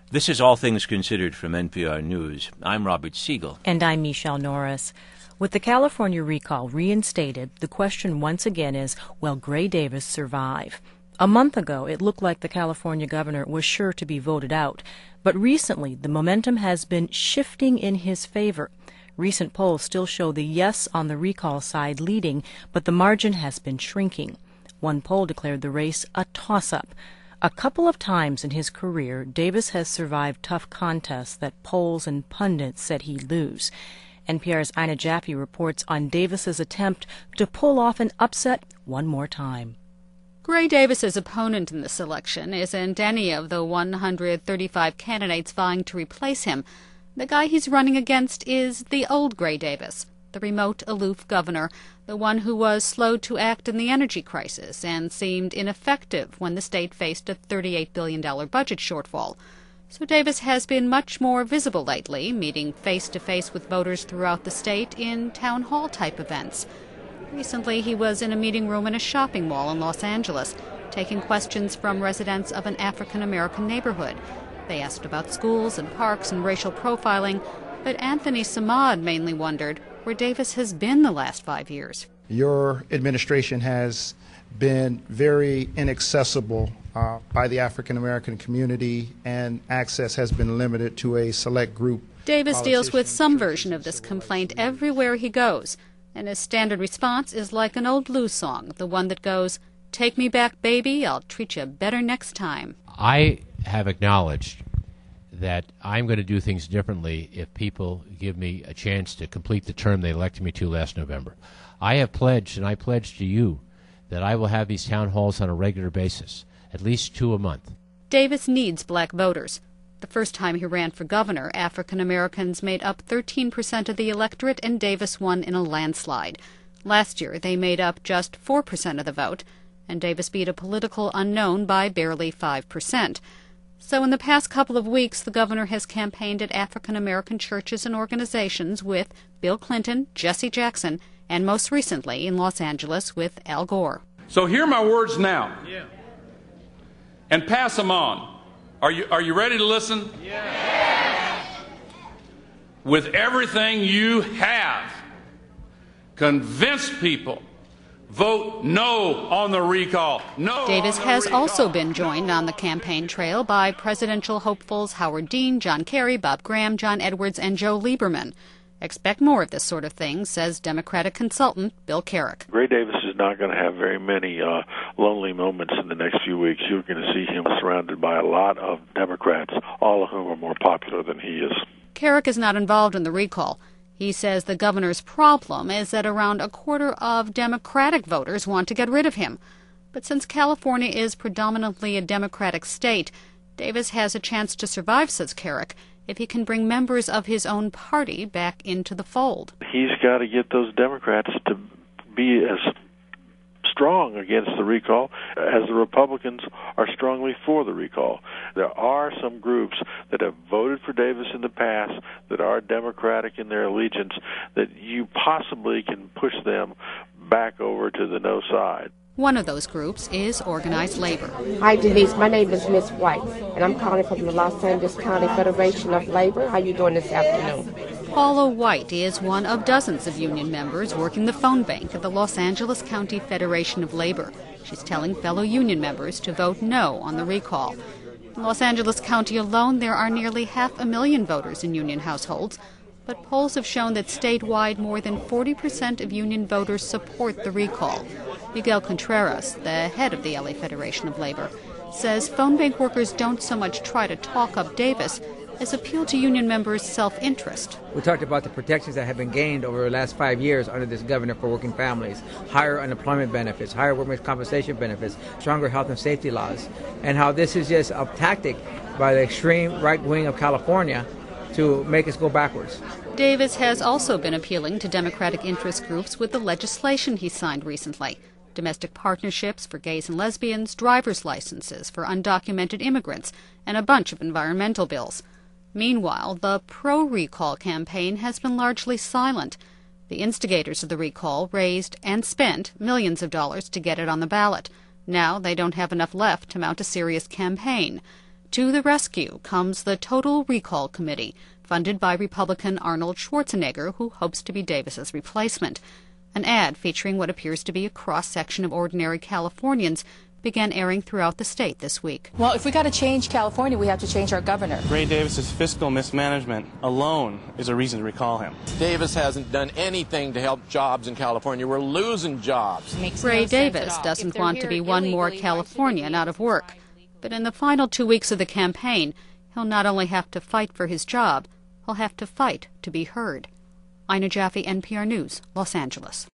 This is All Things Considered from NPR News. I'm Robert Siegel. And I'm Michelle Norris. With the California recall reinstated, the question once again is, will Gray Davis survive? A month ago, it looked like the California governor was sure to be voted out. But recently, the momentum has been shifting in his favor. Recent polls still show the yes on the recall side leading, but the margin has been shrinking. One poll declared the race a toss-up. A couple of times in his career, Davis has survived tough contests that polls and pundits said he'd lose. NPR's Ina Jaffe reports on Davis's attempt to pull off an upset one more time. Gray Davis's opponent in this election isn't any of the 135 candidates vying to replace him. The guy he's running against is the old Gray Davis, the remote, aloof governor, the one who was slow to act in the energy crisis and seemed ineffective when the state faced a $38 billion budget shortfall. So Davis has been much more visible lately, meeting face-to-face with voters throughout the state in town hall-type events. Recently, he was in a meeting room in a shopping mall in Los Angeles, taking questions from residents of an African-American neighborhood. They asked about schools and parks and racial profiling, but Anthony Samad mainly wondered where Davis has been the last 5 years. Your administration has been very inaccessible by the African-American community, and access has been limited to a select group. Davis deals with some version of this complaint everywhere he goes, and his standard response is like an old blues song, the one that goes, "Take me back, baby, I'll treat you better next time." I have acknowledged that I'm going to do things differently if people give me a chance to complete the term they elected me to last November. I have pledged, and I pledge to you, that I will have these town halls on a regular basis, at least 2 a month. Davis needs black voters. The first time he ran for governor, African Americans made up 13% of the electorate, and Davis won in a landslide. Last year, they made up just 4% of the vote, and Davis beat a political unknown by barely 5%. So in the past couple of weeks, the governor has campaigned at African American churches and organizations with Bill Clinton, Jesse Jackson, and most recently in Los Angeles with Al Gore. So hear my words now. Yeah. And pass them on. Are you ready to listen? Yeah. With everything you have, convince people. Vote no on the recall. No. Davis has also been joined on the campaign trail by presidential hopefuls Howard Dean, John Kerry, Bob Graham, John Edwards, and Joe Lieberman. Expect more of this sort of thing, says Democratic consultant Bill Carrick. Gray Davis is not going to have very many lonely moments in the next few weeks. You're going to see him surrounded by a lot of Democrats, all of whom are more popular than he is. Carrick is not involved in the recall. He says the governor's problem is that around a quarter of Democratic voters want to get rid of him. But since California is predominantly a Democratic state, Davis has a chance to survive, says Carrick, if he can bring members of his own party back into the fold. He's got to get those Democrats to be as strong against the recall as the Republicans are strongly for the recall. There are some groups that have voted for Davis in the past that are Democratic in their allegiance that you possibly can push them back over to the no side. One of those groups is organized labor. Hi, Denise. My name is Miss White, and I'm calling from the Los Angeles County Federation of Labor. How you doing this afternoon? Paula White is one of dozens of union members working the phone bank at the Los Angeles County Federation of Labor. She's telling fellow union members to vote no on the recall. In Los Angeles County alone, there are nearly 500,000 voters in union households, but polls have shown that statewide more than 40% of union voters support the recall. Miguel Contreras, the head of the LA Federation of Labor, says phone bank workers don't so much try to talk up Davis as appeal to union members' self-interest. We talked about the protections that have been gained over the last 5 years under this governor for working families, higher unemployment benefits, higher workers' compensation benefits, stronger health and safety laws, and how this is just a tactic by the extreme right wing of California to make us go backwards. Davis has also been appealing to Democratic interest groups with the legislation he signed recently. Domestic partnerships for gays and lesbians, driver's licenses for undocumented immigrants, and a bunch of environmental bills. Meanwhile, the pro-recall campaign has been largely silent. The instigators of the recall raised and spent millions of dollars to get it on the ballot. Now they don't have enough left to mount a serious campaign. To the rescue comes the Total Recall Committee, funded by Republican Arnold Schwarzenegger, who hopes to be Davis's replacement. An ad featuring what appears to be a cross-section of ordinary Californians began airing throughout the state this week. Well, if we got to change California, we have to change our governor. Gray Davis's fiscal mismanagement alone is a reason to recall him. Davis hasn't done anything to help jobs in California. We're losing jobs. Gray Davis doesn't want to be one more Californian out of work. But in the final 2 weeks of the campaign, he'll not only have to fight for his job, he'll have to fight to be heard. Ina Jaffe, NPR News, Los Angeles.